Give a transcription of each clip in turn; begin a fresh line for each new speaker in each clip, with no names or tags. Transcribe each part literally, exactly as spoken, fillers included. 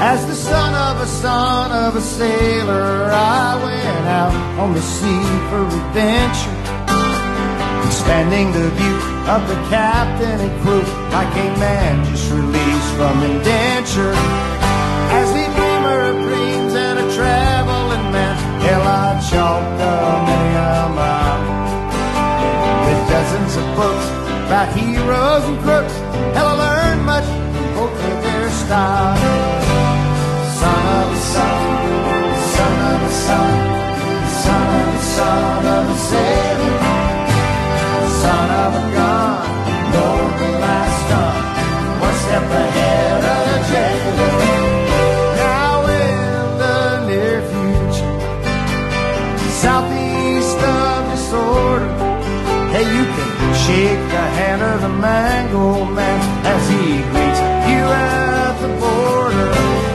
As the son of a son of a sailor, I went out on the sea for adventure, expanding the view of the captain and crew like a man just released from indenture. As a dreamer of dreams and a traveling man, hell, I chalked up many a mile with dozens of books about heroes and crooks. Hell, I learned much from both of their style. Son of a son, son of a son, son of a son of a sailor, son of a gun, load the last gun, one step ahead of the jailer. Now in the near future, southeast of disorder, hey, you can shake the hand of the mango man as he greets you at the border.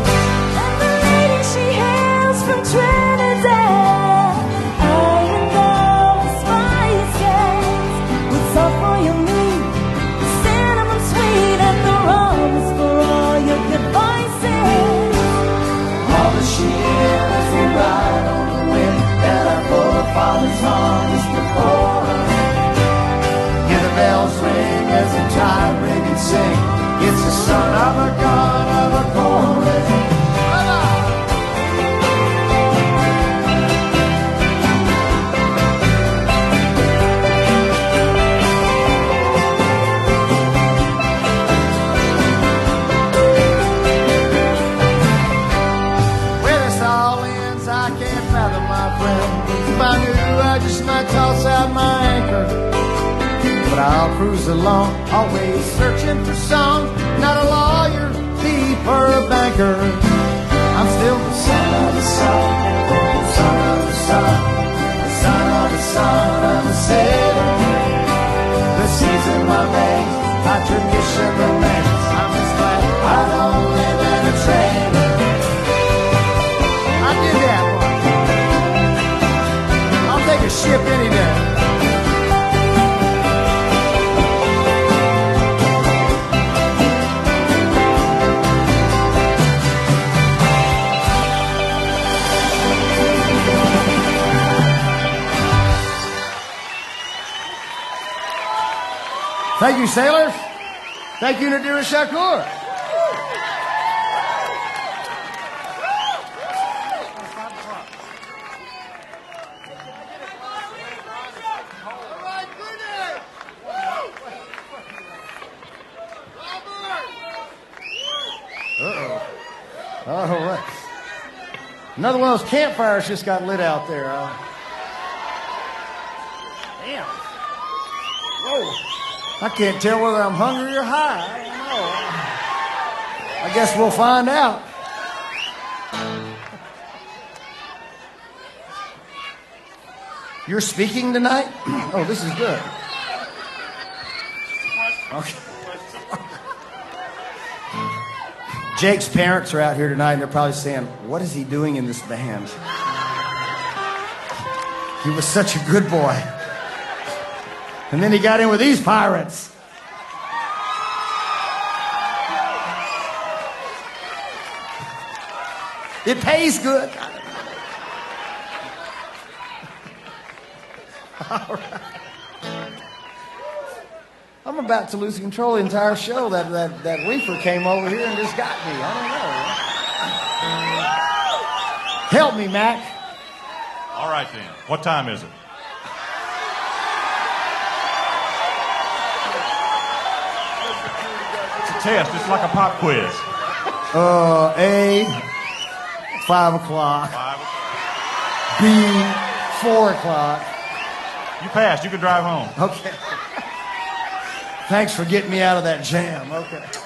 Trinidad, iron down the spice gas with salt for your meat, the cinnamon sweet, and the rum is for all your good voices.
All that she is as we ride on the wind, and our forefathers harnessed before. Hear the bells ring as the tide ring and sing. It's the son of a gun of a chorus. Toss out my anchor, but I'll cruise along, always searching for songs. Not a lawyer, thief, or a banker. I'm still the son of the son, son of the son, son of the son of a sailor. The seas in my veins, my tradition remains. I'm just glad I don't live in a trailer. I did that one. Take a ship any day. Thank you, sailors. Thank you, Nadira Shakur. All right. Another one of those campfires just got lit out there. Uh, damn. Whoa. I can't tell whether I'm hungry or high. I don't know. I guess we'll find out. You're speaking tonight? Oh, this is good. Okay. Jake's parents are out here tonight, and they're probably saying, what is he doing in this band? He was such a good boy. And then he got in with these pirates. It pays good. All right. I'm about to lose control of the entire show. That, that, that reefer came over here and just got me. I don't know. Help me, Mac.
All right, then. What time is it? It's a test. It's like a pop quiz.
Uh, A, five o'clock.
Five o'clock.
B, four o'clock.
You passed. You can drive home.
Okay. Thanks for getting me out of that jam. Okay.